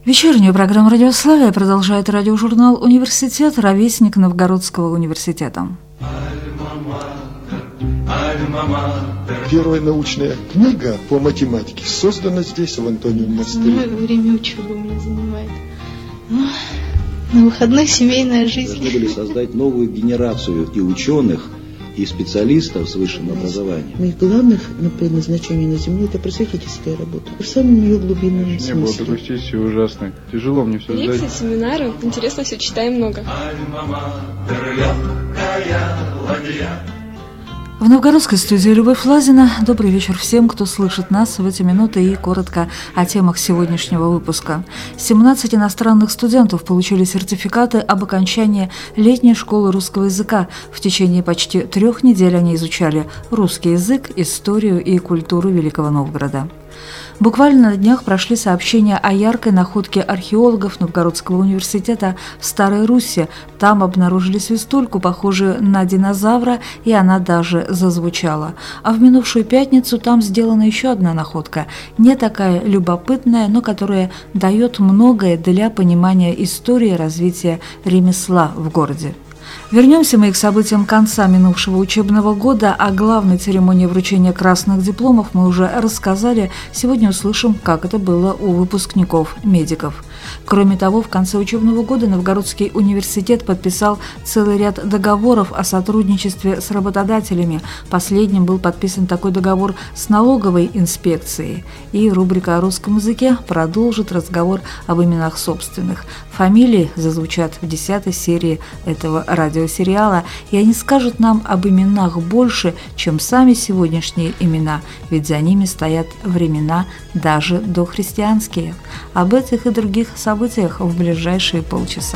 Вечернюю программу «Радиославия» продолжает радиожурнал «Университет», ровесник Новгородского университета. Первая научная книга по математике создана здесь, в Антониевом монастыре. Время учебы у меня занимает. На выходных семейная жизнь. Должны были создать новую генерацию и ученых, и специалистов с высшим образованием. Моих главных предназначений на Земле – это просветительская работа. В самом ее глубинном смысле. Не было такой сессии ужасной. Тяжело мне все сдать. Лекции, семинары. Интересно все, читаем много. В новгородской студии Любовь Лазина. Добрый вечер всем, кто слышит нас в эти минуты, и коротко о темах сегодняшнего выпуска. 17 иностранных студентов получили сертификаты об окончании летней школы русского языка. В течение почти 3 недель они изучали русский язык, историю и культуру Великого Новгорода. Буквально на днях прошли сообщения о яркой находке археологов Новгородского университета в Старой Русси. Там обнаружили свистульку, похожую на динозавра, и она даже зазвучала. А в минувшую пятницу там сделана еще одна находка, не такая любопытная, но которая дает многое для понимания истории развития ремесла в городе. Вернемся мы к событиям конца минувшего учебного года. О главной церемонии вручения красных дипломов мы уже рассказали. Сегодня услышим, как это было у выпускников-медиков. Кроме того, в конце учебного года Новгородский университет подписал целый ряд договоров о сотрудничестве с работодателями. Последним был подписан такой договор с налоговой инспекцией. И рубрика о русском языке продолжит разговор об именах собственных. Фамилии зазвучат в 10-й серии этого радиосериала, и они скажут нам об именах больше, чем сами сегодняшние имена, ведь за ними стоят времена даже дохристианские. Об этих и других событиях в ближайшие полчаса.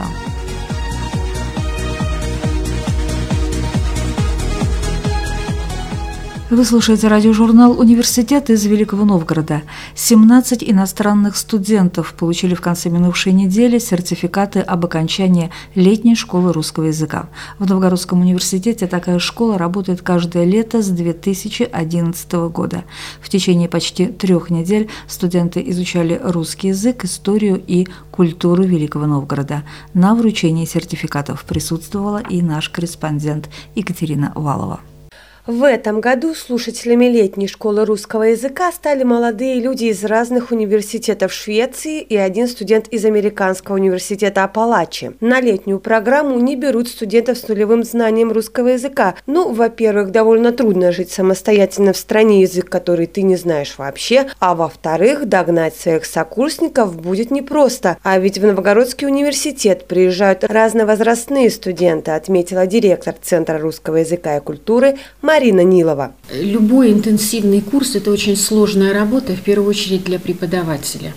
Вы слушаете радиожурнал «Университет» из Великого Новгорода. 17 иностранных студентов получили в конце минувшей недели сертификаты об окончании летней школы русского языка. В Новгородском университете такая школа работает каждое лето с 2011 года. В течение почти 3 недель студенты изучали русский язык, историю и культуру Великого Новгорода. На вручении сертификатов присутствовала и наш корреспондент Екатерина Валова. В этом году слушателями летней школы русского языка стали молодые люди из разных университетов Швеции и один студент из Американского университета Апалачи. На летнюю программу не берут студентов с нулевым знанием русского языка. Во-первых, довольно трудно жить самостоятельно в стране, язык который ты не знаешь вообще, а во-вторых, догнать своих сокурсников будет непросто. А ведь в Новгородский университет приезжают разновозрастные студенты, отметила директор Центра русского языка и культуры Марина Нилова. Любой интенсивный курс – это очень сложная работа, в первую очередь для преподавателя.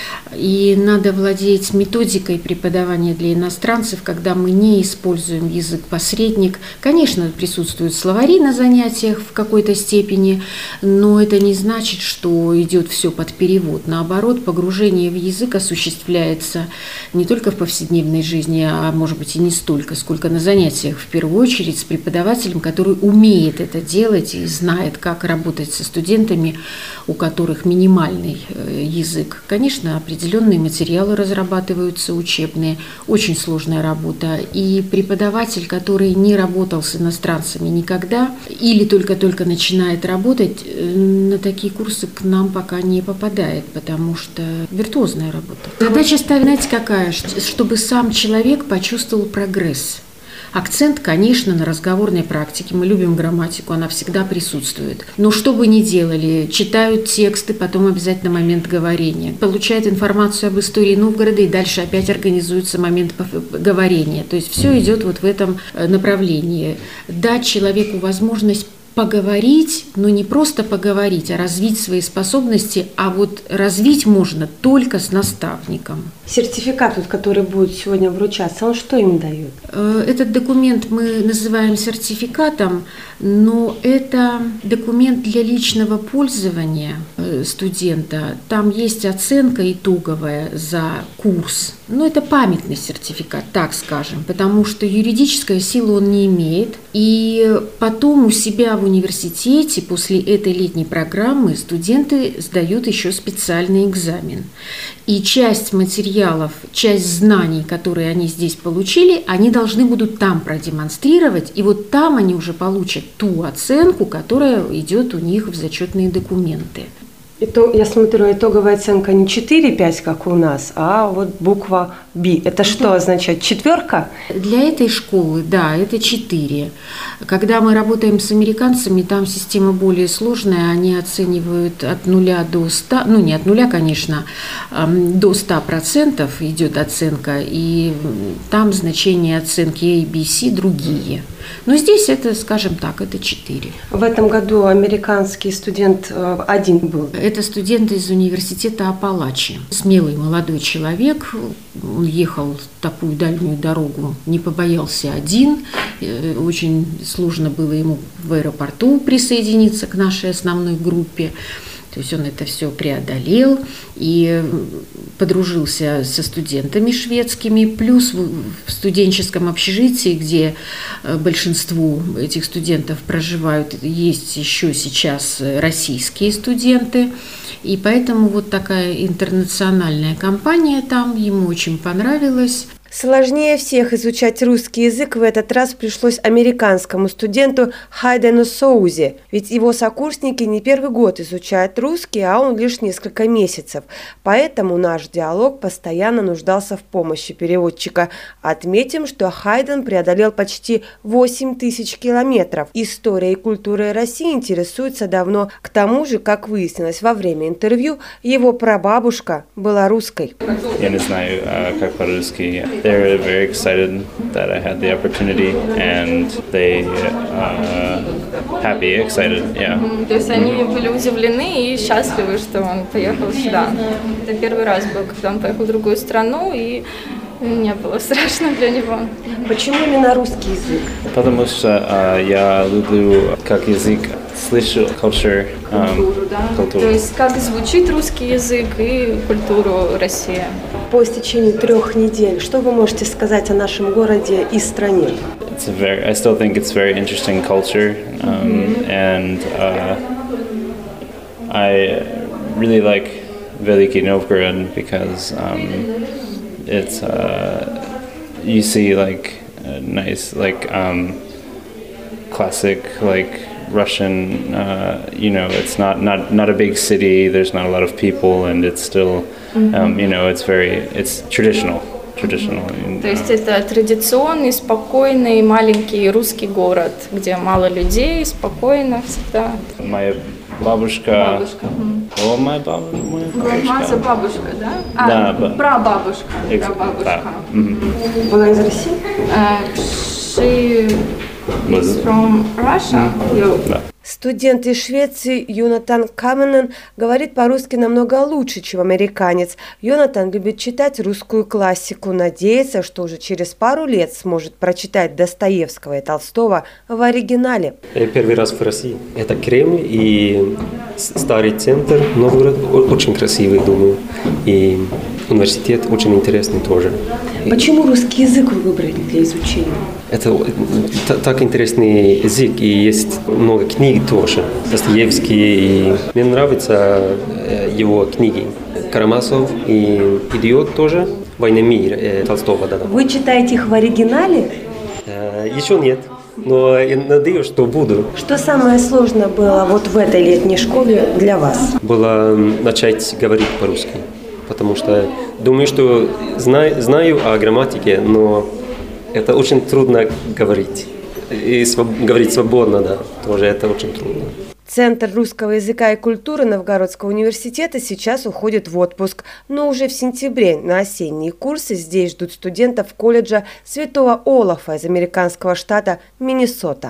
И надо владеть методикой преподавания для иностранцев, когда мы не используем язык-посредник. Конечно, присутствуют словари на занятиях в какой-то степени, но это не значит, что идет все под перевод. Наоборот, погружение в язык осуществляется не только в повседневной жизни, а может быть и не столько, сколько на занятиях. В первую очередь с преподавателем, который умеет это делать и знает, как работать со студентами, у которых минимальный язык. Конечно, определенные материалы разрабатываются, учебные, очень сложная работа. И преподаватель, который не работал с иностранцами никогда или только-только начинает работать, на такие курсы к нам пока не попадает, потому что виртуозная работа. Задача ставить, знаете, какая? Чтобы сам человек почувствовал прогресс. Акцент, конечно, на разговорной практике. Мы любим грамматику, она всегда присутствует. Но что бы ни делали, читают тексты, потом обязательно момент говорения. Получают информацию об истории Новгорода, и дальше опять организуется момент говорения. То есть все идет вот в этом направлении. Дать человеку возможность поговорить, но не просто поговорить, а развить свои способности, а вот развить можно только с наставником. Сертификат, который будет сегодня вручаться, он что им дает? Этот документ мы называем сертификатом, но это документ для личного пользования студента. Там есть оценка итоговая за курс. Но это памятный сертификат, так скажем, потому что юридической силы он не имеет. И потом у себя в в университете после этой летней программы студенты сдают еще специальный экзамен. И часть материалов, часть знаний, которые они здесь получили, они должны будут там продемонстрировать, и вот там они уже получат ту оценку, которая идет у них в зачетные документы. Я смотрю, итоговая оценка не 4-5, как у нас, а вот буква «Б». Это что означает? 4? Для этой школы, да, это 4. Когда мы работаем с американцами, там система более сложная, они оценивают от 0 до 100, ну не от 0, конечно, до 100% идет оценка, и там значения оценки A, B, C другие. Но здесь это, скажем так, это 4. В этом году американский студент один был. Это студент из университета Апалачи. Смелый молодой человек, он ехал такую дальнюю дорогу, не побоялся один. Очень сложно было ему в аэропорту присоединиться к нашей основной группе. То есть он это все преодолел и подружился со студентами шведскими, плюс в студенческом общежитии, где большинство этих студентов проживают, есть еще сейчас российские студенты. И поэтому вот такая интернациональная компания там, ему очень понравилась. Сложнее всех изучать русский язык в этот раз пришлось американскому студенту Хайдену Соузе, ведь его сокурсники не первый год изучают русский, а он лишь несколько месяцев. Поэтому наш диалог постоянно нуждался в помощи переводчика. Отметим, что Хайден преодолел почти 8000 километров. Историей и культурой России интересуется давно. К тому же, как выяснилось во время интервью, его прабабушка была русской. Я не знаю, как по-русски. They're very excited that I had the opportunity, and they happy, excited, yeah. То есть они были удивлены и счастливы, что он поехал сюда. Это первый раз был, когда он поехал в другую страну, и не было страшно для него. Почему именно русский язык? Потому что я люблю как язык, слышу culture, культуру. То есть как звучит русский язык и культуру России. По истечении 3 недель, что вы можете сказать о нашем городе и стране? I still think it's very interesting culture, and I really like Veliki Novgorod because it's you see like nice like classic like Russian, it's not a big city. There's not a lot of people, and it's still, it's traditional. То есть это традиционный, спокойный, маленький русский город, где мало людей, спокойно всегда. Моя бабушка. О, моя бабушка. Грандмаза бабушка, да? Да. Прабабушка. Да. Была из России? She is from Russia. Да. Студент из Швеции Йонатан Каменен говорит по-русски намного лучше, чем американец. Йонатан любит читать русскую классику, надеется, что уже через пару лет сможет прочитать Достоевского и Толстого в оригинале. Первый раз в России. Это Кремль и старый центр Новгород, очень красивый, думаю. И университет очень интересный тоже. Почему русский язык вы выбрали для изучения? Это так интересный язык, и есть много книг тоже. Достоевский, и мне нравятся его книги. Карамазов и «Идиот» тоже. «Война и мир» Толстого. Да. Вы читаете их в оригинале? Еще нет, но я надеюсь, что буду. Что самое сложное было вот в этой летней школе для вас? Было начать говорить по-русски, потому что думаю, что знаю о грамматике, но это очень трудно говорить. И говорить свободно, да, тоже это очень трудно. Центр русского языка и культуры Новгородского университета сейчас уходит в отпуск, но уже в сентябре на осенние курсы здесь ждут студентов колледжа Святого Олафа из американского штата Миннесота.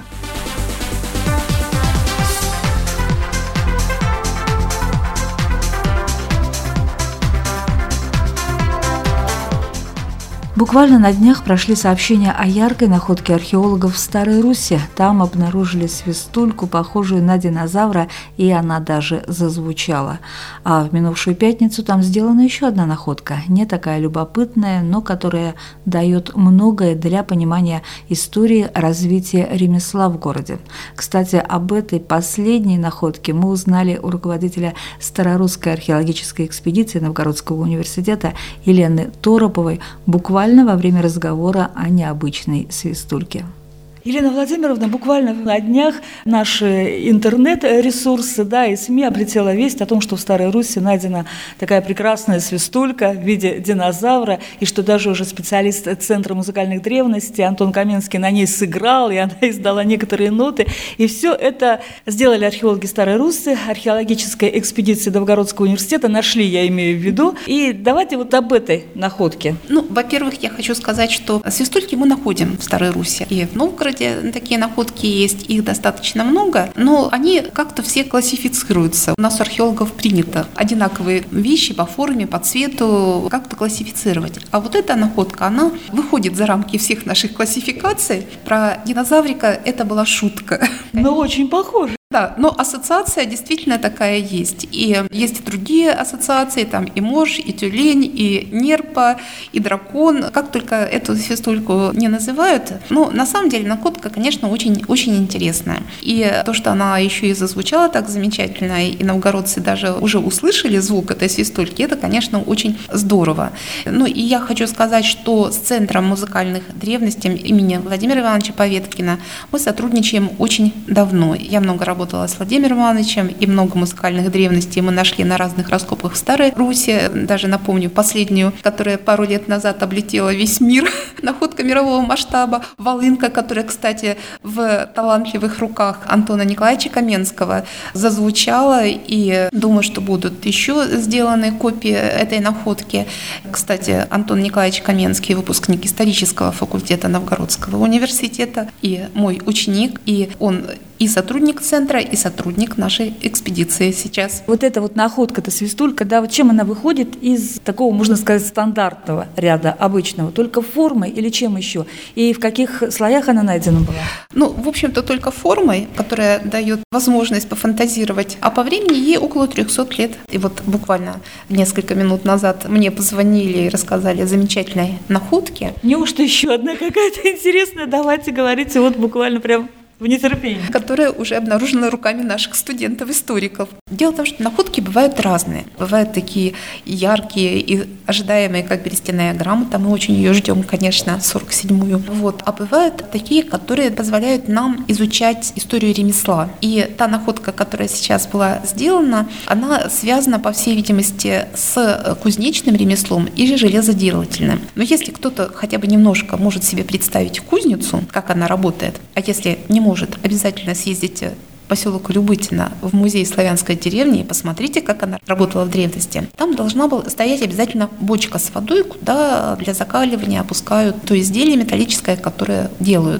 Буквально на днях прошли сообщения о яркой находке археологов в Старой Руси. Там обнаружили свистульку, похожую на динозавра, и она даже зазвучала. А в минувшую пятницу там сделана еще одна находка, не такая любопытная, но которая дает многое для понимания истории развития ремесла в городе. Кстати, об этой последней находке мы узнали у руководителя Старорусской археологической экспедиции Новгородского университета Елены Тороповой буквально во время разговора о необычной свистульке. Елена Владимировна, буквально на днях наши интернет-ресурсы, и СМИ облетела весть о том, что в Старой Руси найдена такая прекрасная свистулька в виде динозавра, и что даже уже специалист Центра музыкальных древностей Антон Каменский на ней сыграл, и она издала некоторые ноты. И все это сделали археологи Старой Руси, археологической экспедиции Новгородского университета, нашли, я имею в виду. И давайте вот об этой находке. Во-первых, я хочу сказать, что свистульки мы находим в Старой Руси, и в Новгороде такие находки есть, их достаточно много, но они как-то все классифицируются. У нас у археологов принято одинаковые вещи по форме, по цвету как-то классифицировать. А вот эта находка, она выходит за рамки всех наших классификаций. Про динозаврика это была шутка. Но очень похоже. Да, но ассоциация действительно такая есть. И есть и другие ассоциации, там и морж, и тюлень, и нерпа, и дракон. Как только эту свистульку не называют, на самом деле находка, конечно, очень, очень интересная. И то, что она еще и зазвучала так замечательно, и новгородцы даже уже услышали звук этой свистульки, это, конечно, очень здорово. И я хочу сказать, что с Центром музыкальных древностей имени Владимира Ивановича Поветкина мы сотрудничаем очень давно. Я много работала с Владимиром Ивановичем, и много музыкальных древностей мы нашли на разных раскопах в Старой Руси. Даже напомню последнюю, которая пару лет назад облетела весь мир. Находка мирового масштаба. Волынка, которая, кстати, в талантливых руках Антона Николаевича Каменского зазвучала. И думаю, что будут еще сделаны копии этой находки. Кстати, Антон Николаевич Каменский, выпускник исторического факультета Новгородского университета, и мой ученик, и он и сотрудник центра, и сотрудник нашей экспедиции сейчас. Вот эта вот находка-то свистулька, вот чем она выходит из такого, можно сказать, стандартного ряда обычного? Только формой или чем еще? И в каких слоях она найдена была? В общем-то, только формой, которая дает возможность пофантазировать. А по времени ей около 300 лет. И вот буквально несколько минут назад мне позвонили и рассказали о замечательной находке. Неужто еще одна какая-то интересная? Давайте говорите, вот буквально прям в нетерпении. Которая уже обнаружена руками наших студентов-историков. Дело в том, что находки бывают разные. Бывают такие яркие и ожидаемые, как берестяная грамота. Мы очень ее ждем, конечно, 47-ю. А бывают такие, которые позволяют нам изучать историю ремесла. И та находка, которая сейчас была сделана, она связана, по всей видимости, с кузнечным ремеслом и железоделательным. Но если кто-то хотя бы немножко может себе представить кузницу, как она работает, а если не может, обязательно съездите в поселок Любытино в музей славянской деревни и посмотрите, как она работала в древности. Там должна была стоять обязательно бочка с водой, куда для закаливания опускают то изделие металлическое, которое делают.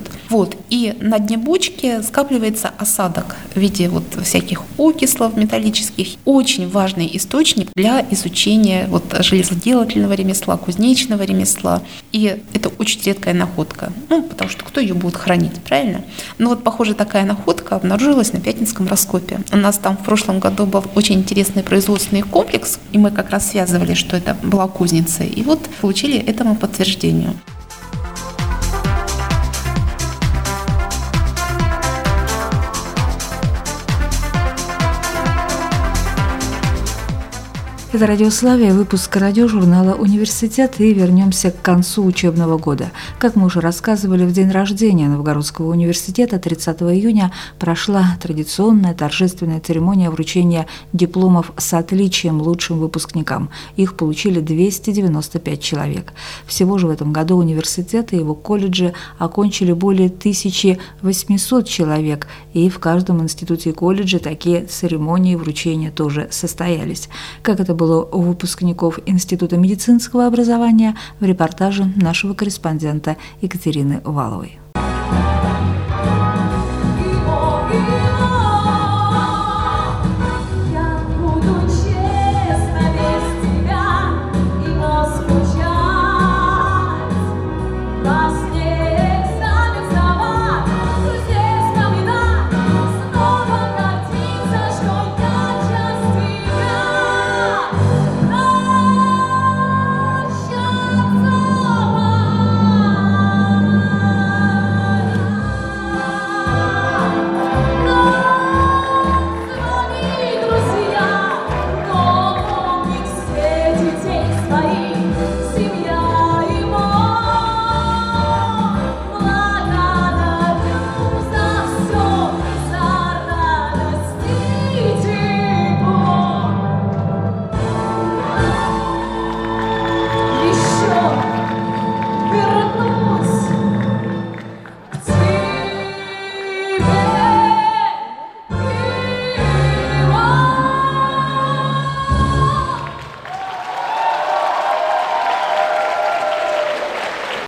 И на дне бочки скапливается осадок в виде всяких окислов металлических. Очень важный источник для изучения железоделательного ремесла, кузнечного ремесла. И это очень редкая находка. Потому что кто ее будет хранить, правильно? Похоже, такая находка обнаружилась на Пятницком раскопе. У нас там в прошлом году был очень интересный производственный комплекс, и мы как раз связывали, что это была кузница. И получили этому подтверждение. Это «Радиославия», выпуск радиожурнала «Университет», и вернемся к концу учебного года. Как мы уже рассказывали, в день рождения Новгородского университета 30 июня прошла традиционная торжественная церемония вручения дипломов с отличием лучшим выпускникам. Их получили 295 человек. Всего же в этом году университет и его колледжи окончили более 1800 человек, и в каждом институте и колледже такие церемонии вручения тоже состоялись. Как это было у выпускников Института медицинского образования, в репортаже нашего корреспондента Екатерины Валовой.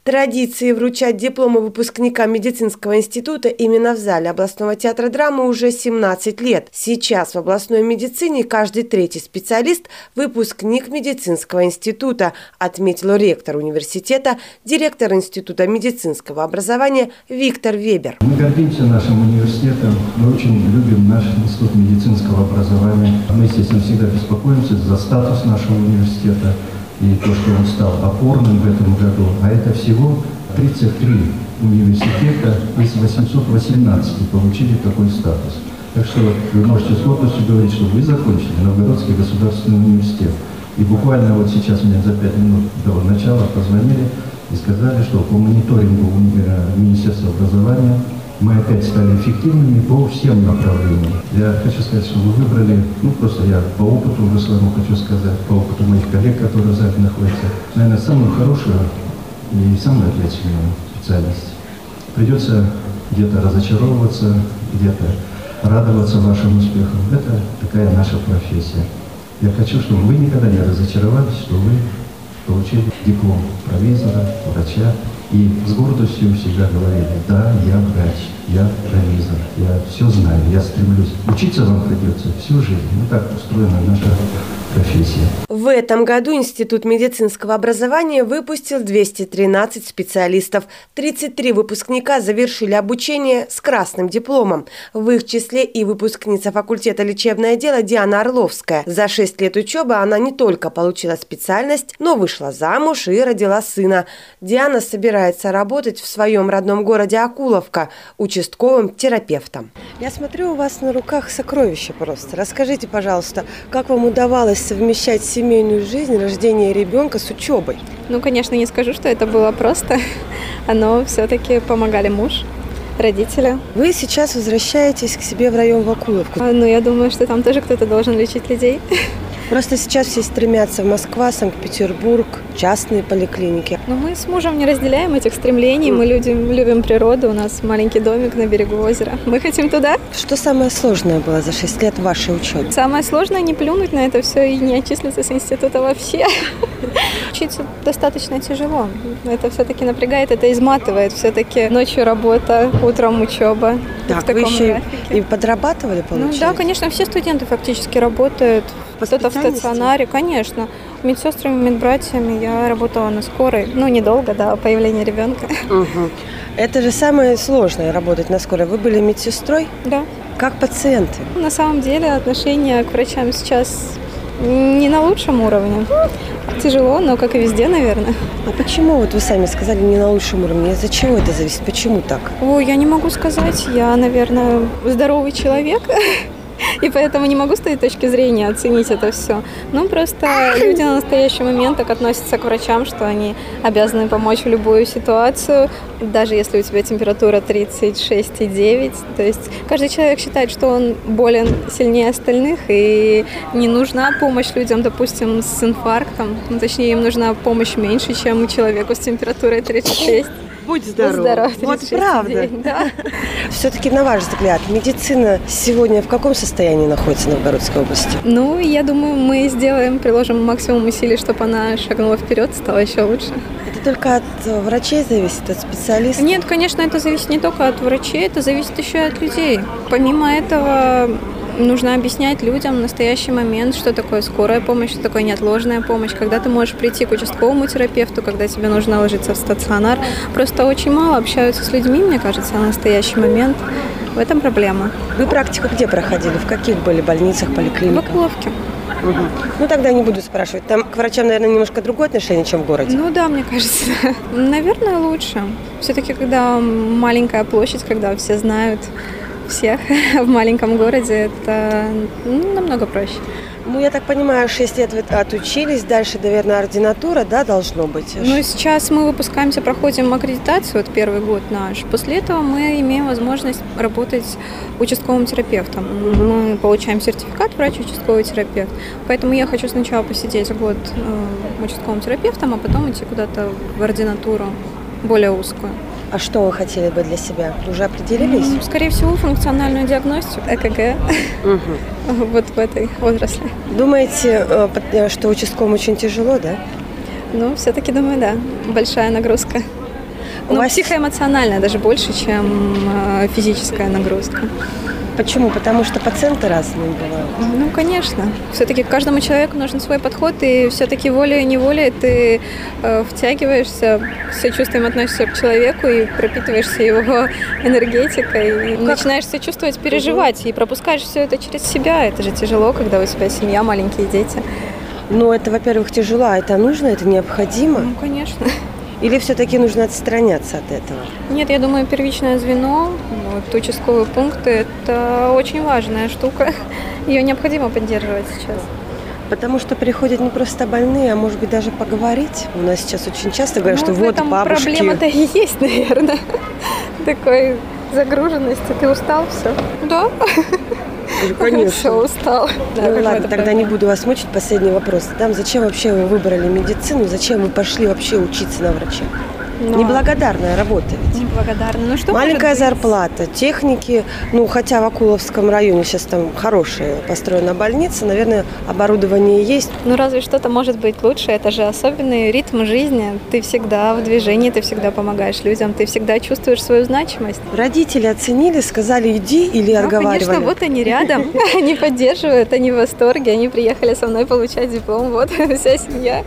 Традиции вручать дипломы выпускникам медицинского института именно в зале областного театра драмы уже 17 лет. Сейчас в областной медицине каждый третий специалист – выпускник медицинского института, отметил ректор университета, директор Института медицинского образования Виктор Вебер. Мы гордимся нашим университетом, мы очень любим наш институт медицинского образования. Мы, естественно, всегда беспокоимся за статус нашего университета и то, что он стал опорным в этом году. А это всего 33 университета из 818 получили такой статус. Так что вы можете с гордостью говорить, что вы закончили Новгородский государственный университет. И буквально вот сейчас мне за 5 минут до начала позвонили и сказали, что по мониторингу Министерства образования мы опять стали эффективными по всем направлениям. Я хочу сказать, что вы выбрали, просто я по опыту уже своему хочу сказать, по опыту моих коллег, которые в зале находятся, наверное, самую хорошую и самую ответственную специальность. Придется где-то разочаровываться, где-то радоваться вашим успехам. Это такая наша профессия. Я хочу, чтобы вы никогда не разочаровались, что вы получили диплом провизора, врача. И с гордостью всегда говорили: да, я врач, я провизор, я все знаю, я стремлюсь. Учиться вам придется всю жизнь. Так устроена наша профессия. В этом году Институт медицинского образования выпустил 213 специалистов. 33 выпускника завершили обучение с красным дипломом. В их числе и выпускница факультета лечебное дело Диана Орловская. За 6 лет учебы она не только получила специальность, но вышла замуж и родила сына. Диана собирается работать в своем родном городе Окуловка участковым терапевтом. Я смотрю, у вас на руках сокровища просто. Расскажите, пожалуйста, как вам удавалось совмещать семейную жизнь, рождение ребенка с учебой? Конечно, не скажу, что это было просто, но все-таки помогали муж, родители. Вы сейчас возвращаетесь к себе в район Окуловку. Я думаю, что там тоже кто-то должен лечить людей. Просто сейчас все стремятся в Москву, Санкт-Петербург, частные поликлиники. Но мы с мужем не разделяем этих стремлений. Мы любим природу. У нас маленький домик на берегу озера. Мы хотим туда. Что самое сложное было за 6 лет вашей учебы? Самое сложное — не плюнуть на это все и не отчислиться с института вообще. Учиться достаточно тяжело. Это все-таки напрягает, это изматывает. Все-таки ночью работа, утром учеба. Так, вы еще и подрабатывали, получается? Да, конечно, все студенты фактически работают. Кто-то в стационаре, конечно. Медсестрами, медбратьями я работала на скорой. Недолго, до появления ребенка. Угу. Это же самое сложное — работать на скорой. Вы были медсестрой? Да. Как пациенты? На самом деле отношение к врачам сейчас не на лучшем уровне. Тяжело, но как и везде, наверное. А почему, вы сами сказали, не на лучшем уровне? Из-за чего это зависит? Почему так? Я не могу сказать. Я, наверное, здоровый человек. И поэтому не могу с той точки зрения оценить это все. Просто люди на настоящий момент так относятся к врачам, что они обязаны помочь в любую ситуацию, даже если у тебя температура 36,9. То есть каждый человек считает, что он болен сильнее остальных, и не нужна помощь людям, допустим, с инфарктом. Точнее, им нужна помощь меньше, чем человеку с температурой 36. Будь здоров. Вот правда. Да. Все-таки, на ваш взгляд, медицина сегодня в каком состоянии находится в Новгородской области? Я думаю, мы приложим максимум усилий, чтобы она шагнула вперед, стала еще лучше. Это только от врачей зависит, от специалистов? Нет, конечно, это зависит не только от врачей, это зависит еще и от людей. Помимо этого, нужно объяснять людям в настоящий момент, что такое скорая помощь, что такое неотложная помощь, когда ты можешь прийти к участковому терапевту, когда тебе нужно ложиться в стационар. Просто очень мало общаются с людьми, мне кажется, в настоящий момент. В этом проблема. Вы практику где проходили? В каких были больницах, поликлиниках? В Окуловке. Угу. Тогда не буду спрашивать. Там к врачам, наверное, немножко другое отношение, чем в городе? Да, мне кажется. Наверное, лучше. Все-таки, когда маленькая площадь, когда все знают всех в маленьком городе, это намного проще. Я так понимаю, 6 лет вы отучились, дальше, наверное, ординатура, да, должно быть? Сейчас мы выпускаемся, проходим аккредитацию, первый год наш. После этого мы имеем возможность работать участковым терапевтом. Мы получаем сертификат врач-участковый терапевт. Поэтому я хочу сначала посидеть год участковым терапевтом, а потом идти куда-то в ординатуру более узкую. А что вы хотели бы для себя? Уже определились? Скорее всего, функциональную диагностику, ЭКГ, вот в этой отрасли. Думаете, что участковым очень тяжело, да? Все-таки думаю, да. Большая нагрузка. Психоэмоциональная даже больше, чем физическая нагрузка. Почему? Потому что пациенты разные бывают. Конечно. Все-таки к каждому человеку нужен свой подход, и все-таки волей-неволей ты втягиваешься, с сочувствием относишься к человеку и пропитываешься его энергетикой, и начинаешь сочувствовать, переживать, и пропускаешь все это через себя. Это же тяжело, когда у тебя семья, маленькие дети. Это, во-первых, тяжело, а это нужно, это необходимо? Конечно. Или все-таки нужно отстраняться от этого? Нет, я думаю, первичное звено, участковые пункты, это очень важная штука. Ее необходимо поддерживать сейчас. Потому что приходят не просто больные, а может быть даже поговорить. У нас сейчас очень часто говорят, что вот бабушки... Проблема-то и есть, наверное. Такой загруженности. Ты устал, все? Да. Конечно. Все, устал. Ладно, тогда не буду вас мучить. Последний вопрос. Зачем вообще вы выбрали медицину? Зачем вы пошли вообще учиться на врача? Неблагодарная работа ведь. Неблагодарная. Что маленькая зарплата, техники. Хотя в Акуловском районе сейчас там хорошая построена больница, наверное, оборудование есть. Разве что-то может быть лучше. Это же особенный ритм жизни. Ты всегда в движении, ты всегда помогаешь людям, ты всегда чувствуешь свою значимость. Родители оценили, сказали иди или отговаривали? Конечно, вот они рядом, они поддерживают, они в восторге, они приехали со мной получать диплом, вот вся семья.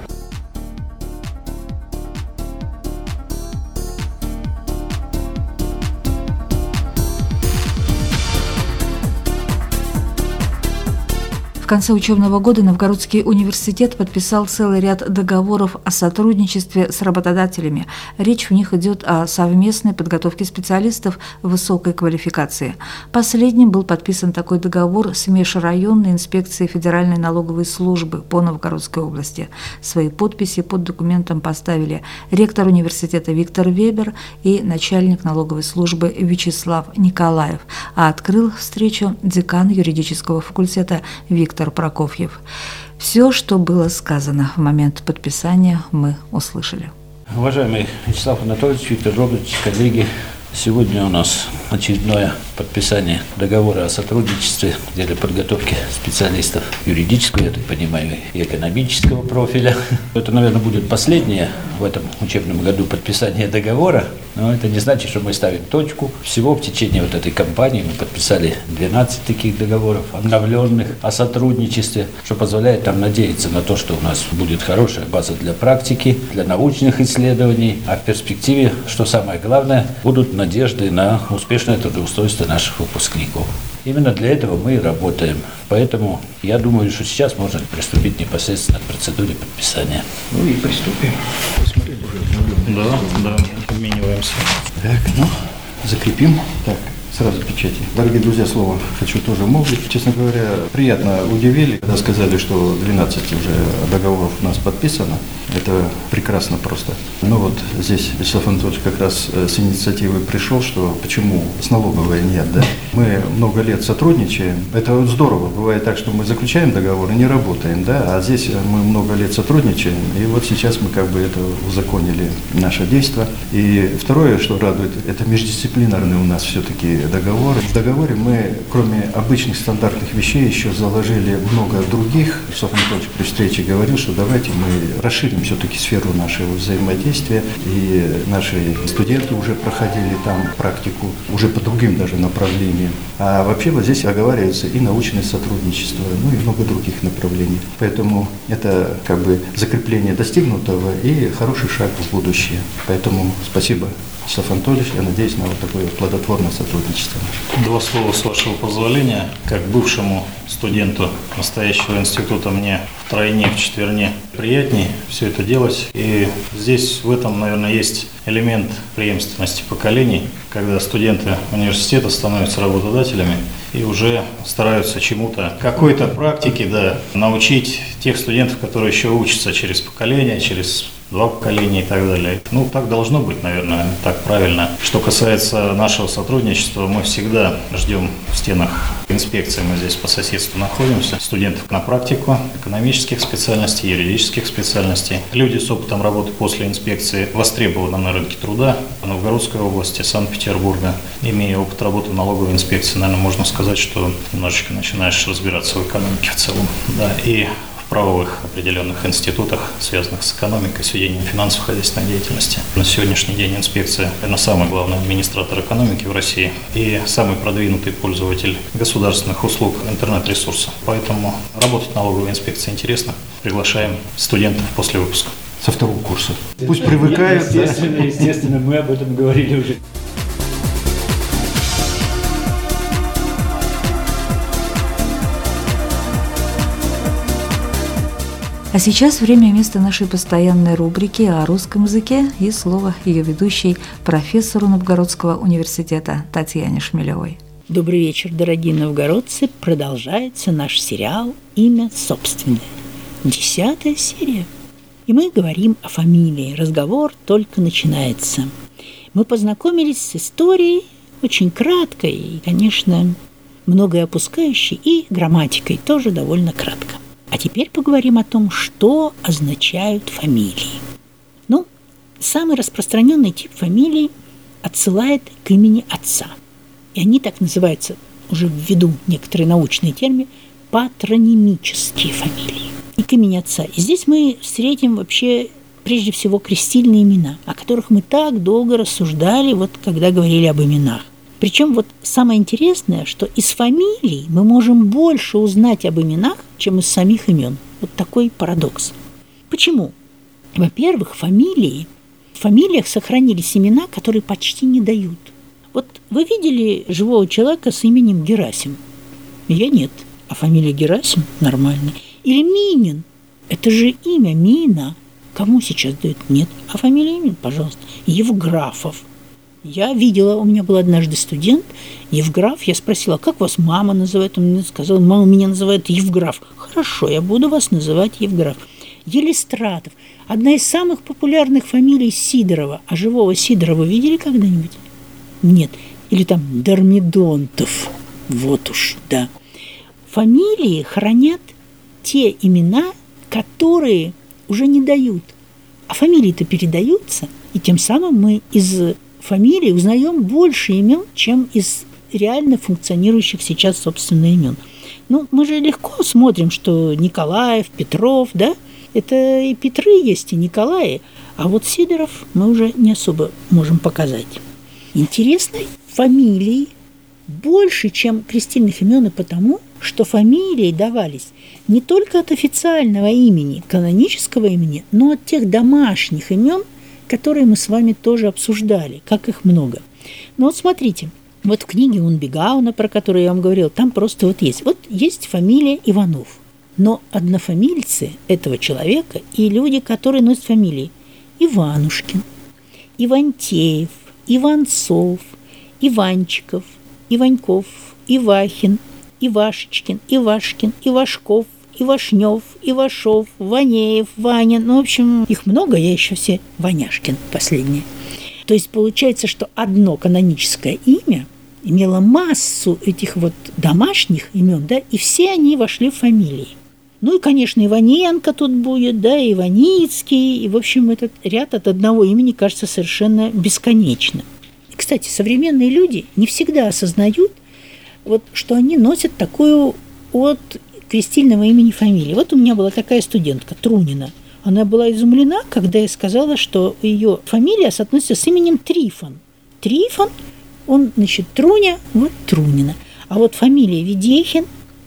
В конце учебного года Новгородский университет подписал целый ряд договоров о сотрудничестве с работодателями. Речь в них идет о совместной подготовке специалистов высокой квалификации. Последним был подписан такой договор с межрайонной инспекцией Федеральной налоговой службы по Новгородской области. Свои подписи под документом поставили ректор университета Виктор Вебер и начальник налоговой службы Вячеслав Николаев, а открыл встречу декан юридического факультета Виктор Прокофьев. Все, что было сказано в момент подписания, мы услышали. Уважаемый Вячеслав Анатольевич, Виктор Робертович, коллеги, сегодня у нас очередное подписание договора о сотрудничестве в деле подготовки специалистов юридического, я так понимаю, и экономического профиля. Это, наверное, будет последнее в этом учебном году подписание договора, но это не значит, что мы ставим точку. Всего в течение вот этой кампании мы подписали 12 таких договоров, обновленных о сотрудничестве, что позволяет нам надеяться на то, что у нас будет хорошая база для практики, для научных исследований, а в перспективе, что самое главное, будут надежды на успешное трудоустройство наших выпускников. Именно для этого мы и работаем. Поэтому я думаю, что сейчас можно приступить непосредственно к процедуре подписания. И приступим. Посмотрели уже. Да, обмениваемся. Так, закрепим. Так, сразу печати. Дорогие друзья, слово хочу тоже молвить. Честно говоря, приятно удивили, когда сказали, что 12 уже договоров у нас подписано. Это прекрасно просто. Здесь Вячеслав Анатольевич как раз с инициативой пришел, что почему с налоговой нет, да? Мы много лет сотрудничаем. Это здорово. Бывает так, что мы заключаем договор и не работаем, да? А здесь мы много лет сотрудничаем, и вот сейчас мы это узаконили наше действие. И второе, что радует, это междисциплинарный у нас все-таки договор. В договоре мы, кроме обычных стандартных вещей, еще заложили много других. Вячеслав Анатольевич при встрече говорил, что давайте мы расширим все-таки сферу нашего взаимодействия, и наши студенты уже проходили там практику, уже по другим даже направлениям. А вообще вот здесь оговаривается и научное сотрудничество, и много других направлений. Поэтому это закрепление достигнутого и хороший шаг в будущее. Поэтому спасибо, Вячеслав Анатольевич, я надеюсь на такое плодотворное сотрудничество. Два слова, с вашего позволения. Как бывшему студенту настоящего института мне втройне, вчетверне приятнее все это делать. И здесь в этом, наверное, есть элемент преемственности поколений, когда студенты университета становятся работодателями и уже стараются чему-то, какой-то практике, научить тех студентов, которые еще учатся через поколение, через 2 поколения и так далее. Так должно быть, наверное, так правильно. Что касается нашего сотрудничества, мы всегда ждем в стенах инспекции, мы здесь по соседству находимся, студентов на практику, экономических специальностей, юридических специальностей. Люди с опытом работы после инспекции востребованы на рынке труда в Новгородской области, Санкт-Петербурга. Имея опыт работы в налоговой инспекции, наверное, можно сказать, что немножечко начинаешь разбираться в экономике в целом. И в правовых определенных институтах, связанных с экономикой, с ведением финансово-хозяйственной деятельности. На сегодняшний день инспекция, наверное, самый главный администратор экономики в России и самый продвинутый пользователь государственных услуг интернет-ресурса. Поэтому работать в налоговой инспекции интересно. Приглашаем студентов после выпуска. Со второго курса. Пусть привыкают. Естественно, мы об этом говорили уже. А сейчас время и место нашей постоянной рубрики о русском языке и слово ее ведущей, профессору Новгородского университета Татьяне Шмелевой. Добрый вечер, дорогие новгородцы. Продолжается наш сериал «Имя собственное». 10-я серия. И мы говорим о фамилии. Разговор только начинается. Мы познакомились с историей очень краткой и, конечно, многое опускающей, и грамматикой тоже довольно кратко. А теперь поговорим о том, что означают фамилии. Ну, самый распространенный тип фамилий отсылает к имени отца. И они так называются, уже ввиду некоторые научные термины, патронимические фамилии. И к имени отца. И здесь мы встретим вообще прежде всего крестильные имена, о которых мы так долго рассуждали, вот когда говорили об именах. Причем вот самое интересное, что из фамилий мы можем больше узнать об именах, чем из самих имен. Вот такой парадокс. Почему? Во-первых, в фамилиях сохранились имена, которые почти не дают. Вот вы видели живого человека с именем Герасим? Я нет. А фамилия Герасим нормальная. Или Минин. Это же имя Мина. Кому сейчас дают? Нет. А фамилия Минин, пожалуйста. Евграфов. Я видела, у меня был однажды студент, Евграф, я спросила, как вас мама называет? Он мне сказал, мама меня называет Евграф. Хорошо, я буду вас называть Евграф. Елистратов. Одна из самых популярных фамилий Сидорова. А живого Сидорова видели когда-нибудь? Нет. Или там Дормидонтов. Вот уж, да. Фамилии хранят те имена, которые уже не дают. А фамилии-то передаются, и тем самым мы из фамилии узнаем больше имен, чем из реально функционирующих сейчас, собственно, имен. Ну, мы же легко смотрим, что Николаев, Петров, да, это и Петры есть, и Николаи, а вот Сидоров мы уже не особо можем показать. Интересной фамилии больше, чем крестильных имен, и потому, что фамилии давались не только от официального имени, канонического имени, но от тех домашних имен, которые мы с вами тоже обсуждали, как их много. Ну вот смотрите, вот в книге Унбегауна, про которую я вам говорила, там просто вот есть фамилия Иванов, но однофамильцы этого человека и люди, которые носят фамилии Иванушкин, Ивантеев, Иванцов, Иванчиков, Иваньков, Ивахин, Ивашечкин, Ивашкин, Ивашков, Ивашнев, Ивашов, Ванеев, Ванин. Ну, в общем, их много, я еще все Ваняшкин последние. То есть получается, что одно каноническое имя имело массу этих вот домашних имен, да, и все они вошли в фамилии. Ну и, конечно, Иваненко тут будет, да, и Иваницкий, и, в общем, этот ряд от одного имени кажется совершенно бесконечным. И, кстати, современные люди не всегда осознают, вот, что они носят такую от крестильного имени фамилии. Вот у меня была такая студентка, Трунина. Она была изумлена, когда я сказала, что ее фамилия соотносится с именем Трифон. Трифон, он, значит, Труня, вот Трунина. А вот фамилия Ведехин,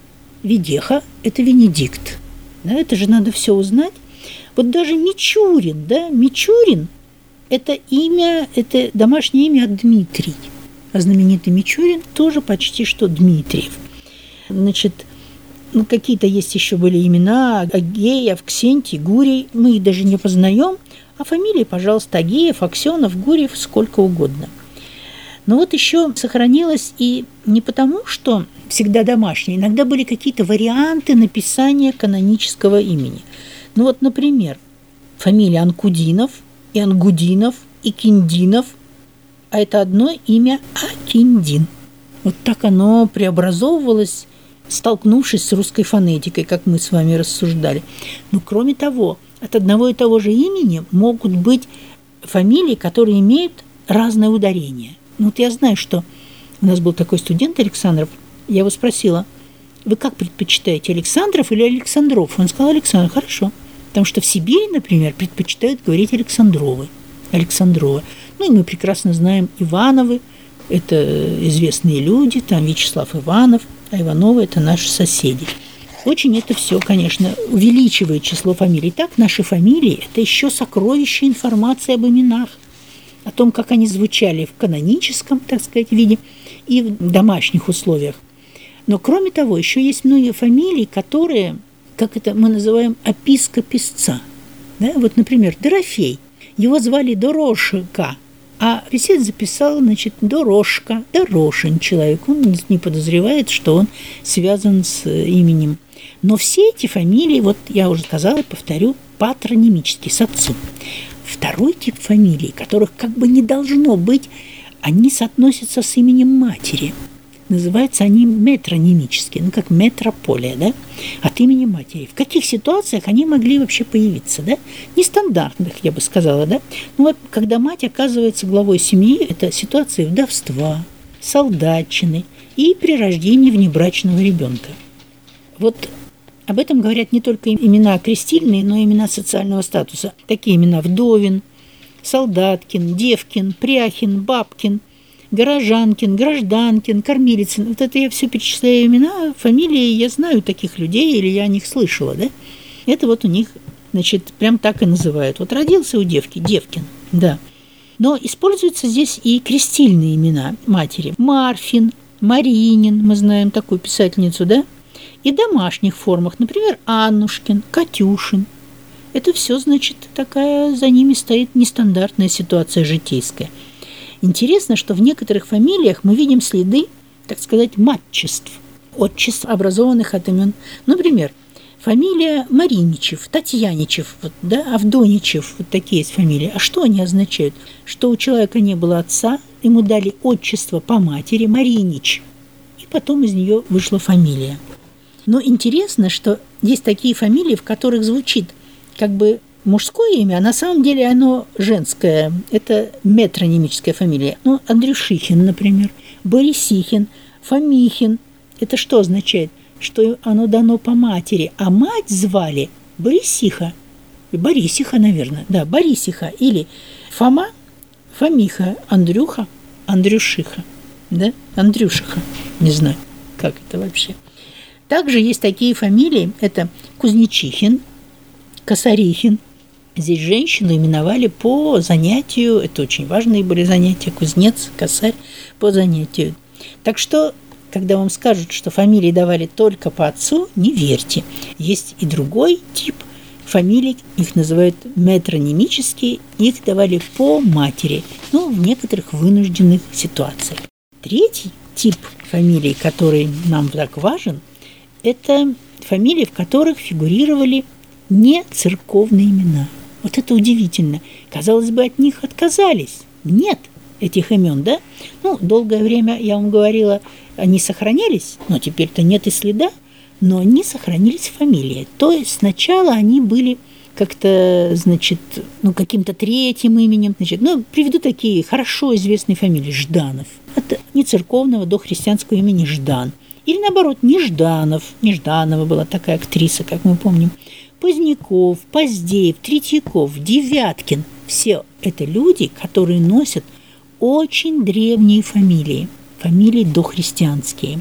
Ведеха – это Венедикт. Да, это же надо все узнать. Вот даже Мичурин, да, Мичурин – это имя, это домашнее имя от Дмитрий. А знаменитый Мичурин тоже почти что Дмитриев. Значит, ну, какие-то есть еще были имена: Агеев, Авксентий, Гурий. Мы их даже не познаем. А фамилии, пожалуйста, Агеев, Аксенов, Гурьев, сколько угодно. Но вот еще сохранилось и не потому, что всегда домашнее. Иногда были какие-то варианты написания канонического имени. Ну вот, например, фамилия Анкудинов, и Ангудинов, и Киндинов. А это одно имя Акиндин. Вот так оно преобразовывалось, столкнувшись с русской фонетикой, как мы с вами рассуждали. Но кроме того, от одного и того же имени могут быть фамилии, которые имеют разное ударение. Ну, вот я знаю, что у нас был такой студент Александров, я его спросила, вы как предпочитаете, Александров или Александров? Он сказал: Александров. Хорошо. Потому что в Сибири, например, предпочитают говорить Александрова. Ну и мы прекрасно знаем Ивановы, это известные люди, там Вячеслав Иванов, а Ивановы – это наши соседи. Очень это все, конечно, увеличивает число фамилий. Так, наши фамилии – это еще сокровище информации об именах, о том, как они звучали в каноническом, так сказать, виде и в домашних условиях. Но, кроме того, еще есть многие фамилии, которые, как это мы называем, описка писца. Да? Вот, например, Дорофей. Его звали Дорошка, а писец записал, значит, Дорошка, Дорошин человек. Он не подозревает, что он связан с именем. Но все эти фамилии, вот я уже сказала и повторю, патронимические, с отцом. Второй тип фамилий, которых как бы не должно быть, они соотносятся с именем матери. Называются они метронимические, как метрополия, да, от имени матери. В каких ситуациях они могли вообще появиться, да? Нестандартных, я бы сказала, да. Ну вот, когда мать оказывается главой семьи, это ситуации вдовства, солдатчины и при рождении внебрачного ребенка. Вот об этом говорят не только имена крестильные, но и имена социального статуса. Такие имена: Вдовин, Солдаткин, Девкин, Пряхин, Бабкин, Горожанкин, Гражданкин, Кормилицын. Вот это я все перечисляю имена, фамилии, я знаю таких людей, или я о них слышала, да? Это вот у них, значит, прям так и называют. Вот родился у девки Девкин, да. Но используются здесь и крестильные имена матери. Марфин, Маринин, мы знаем такую писательницу, да? И домашних формах, например, Аннушкин, Катюшин. Это все, значит, такая за ними стоит нестандартная ситуация житейская. Интересно, что в некоторых фамилиях мы видим следы, так сказать, матчеств, отчеств, образованных от имен. Например, фамилия Мариничев, Татьяничев, вот, да, Авдоничев, вот такие есть фамилии. А что они означают? Что у человека не было отца, ему дали отчество по матери Маринич, и потом из нее вышла фамилия. Но интересно, что есть такие фамилии, в которых звучит как бы мужское имя, а на самом деле оно женское. Это метронимическая фамилия. Ну, Андрюшихин, например, Борисихин, Фомихин. Это что означает? Что оно дано по матери, а мать звали Борисиха. Борисиха, наверное. Да, Борисиха. Или Фома, Фомиха, Андрюха, Андрюшиха. Да? Андрюшиха. Не знаю, как это вообще. Также есть такие фамилии. Это Кузнечихин, Косарихин. Здесь женщину именовали по занятию, это очень важные были занятия, кузнец, косарь, по занятию. Так что, когда вам скажут, что фамилии давали только по отцу, не верьте. Есть и другой тип фамилий, их называют метронимические, их давали по матери, ну, в некоторых вынужденных ситуациях. Третий тип фамилий, который нам так важен, это фамилии, в которых фигурировали не церковные имена. Вот это удивительно. Казалось бы, от них отказались. Нет этих имен, да? Ну, долгое время, я вам говорила, они сохранялись, но теперь-то нет и следа, но они сохранились фамилии. То есть сначала они были как-то, значит, ну, каким-то третьим именем. Значит, ну, приведу такие хорошо известные фамилии. Жданов. От нецерковного до христианского имени Ждан. Или, наоборот, Нежданов. Нежданова была такая актриса, как мы помним. Поздняков, Поздеев, Третьяков, Девяткин. Все это люди, которые носят очень древние фамилии. Фамилии дохристианские.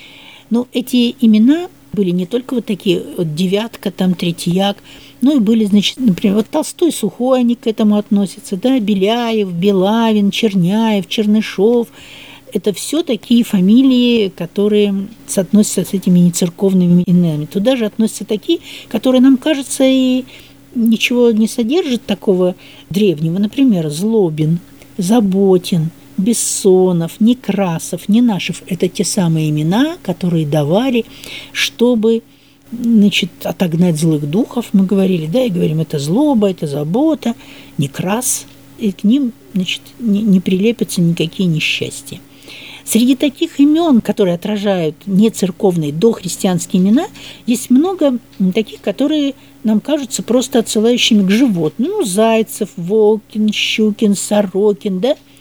Но эти имена были не только вот такие, вот Девятка, там, Третьяк, но и были, значит, например, вот Толстой, Сухой, они к этому относятся, да, Беляев, Белавин, Черняев, Чернышов. Это все такие фамилии, которые соотносятся с этими нецерковными именами. Туда же относятся такие, которые, нам кажется, и ничего не содержат такого древнего. Например, Злобин, Заботин, Бессонов, Некрасов, Ненашев. Это те самые имена, которые давали, чтобы, значит, отогнать злых духов. Мы говорили, да, и говорим, это злоба, это забота, Некрас. И к ним, значит, не прилепятся никакие несчастья. Среди таких имен, которые отражают нецерковные дохристианские имена, есть много таких, которые нам кажутся просто отсылающими к животным. Ну, Зайцев, Волкин, Щукин, Сорокин, да?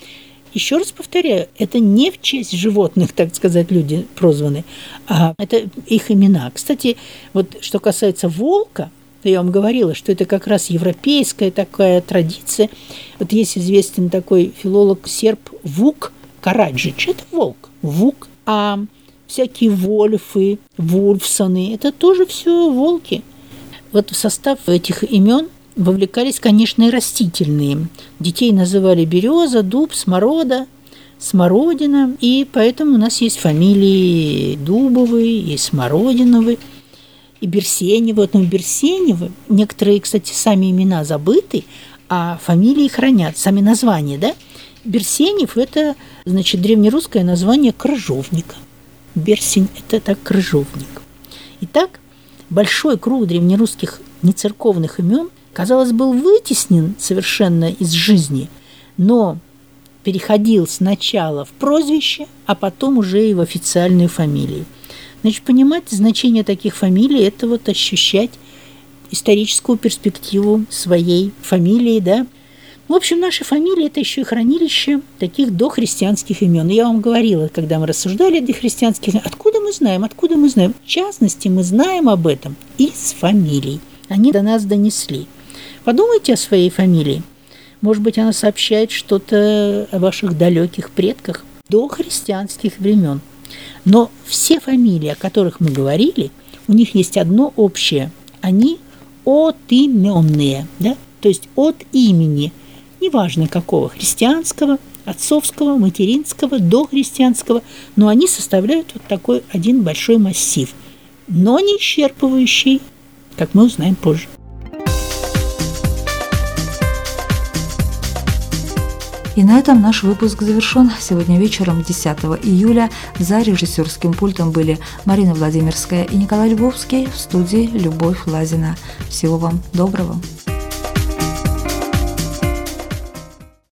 Еще раз повторяю, это не в честь животных, так сказать, люди прозваны, а это их имена. Кстати, вот что касается волка, то я вам говорила, что это как раз европейская такая традиция. Вот есть известен такой филолог-серб Вук Караджич, это волк, Вук, а всякие вольфы, вульфсоны, это тоже все волки. Вот в состав этих имен вовлекались, конечно, и растительные. Детей называли береза, дуб, смородина, и поэтому у нас есть фамилии Дубовые и Смородиновы, и Берсеневы. Вот, Берсеневы, некоторые, кстати, сами имена забыты, а фамилии хранят, сами названия, да? Берсенев – это, значит, древнерусское название крыжовника. Берсень – это так крыжовник. Итак, большой круг древнерусских нецерковных имен, казалось, был вытеснен совершенно из жизни, но переходил сначала в прозвище, а потом уже и в официальную фамилию. Значит, понимать значение таких фамилий – это вот ощущать историческую перспективу своей фамилии, да. В общем, наши фамилии – это еще и хранилище таких дохристианских имен. Я вам говорила, когда мы рассуждали о дохристианских именах, откуда мы знаем? В частности, мы знаем об этом из фамилий. Они до нас донесли. Подумайте о своей фамилии. Может быть, она сообщает что-то о ваших далеких предках до христианских времен. Но все фамилии, о которых мы говорили, у них есть одно общее. Они отименные, да? То есть от имени, неважно какого, христианского, отцовского, материнского, дохристианского, но они составляют вот такой один большой массив, но не исчерпывающий, как мы узнаем позже. И на этом наш выпуск завершен. Сегодня вечером, 10 июля, за режиссерским пультом были Марина Владимирская и Николай Львовский, в студии Любовь Лазина. Всего вам доброго.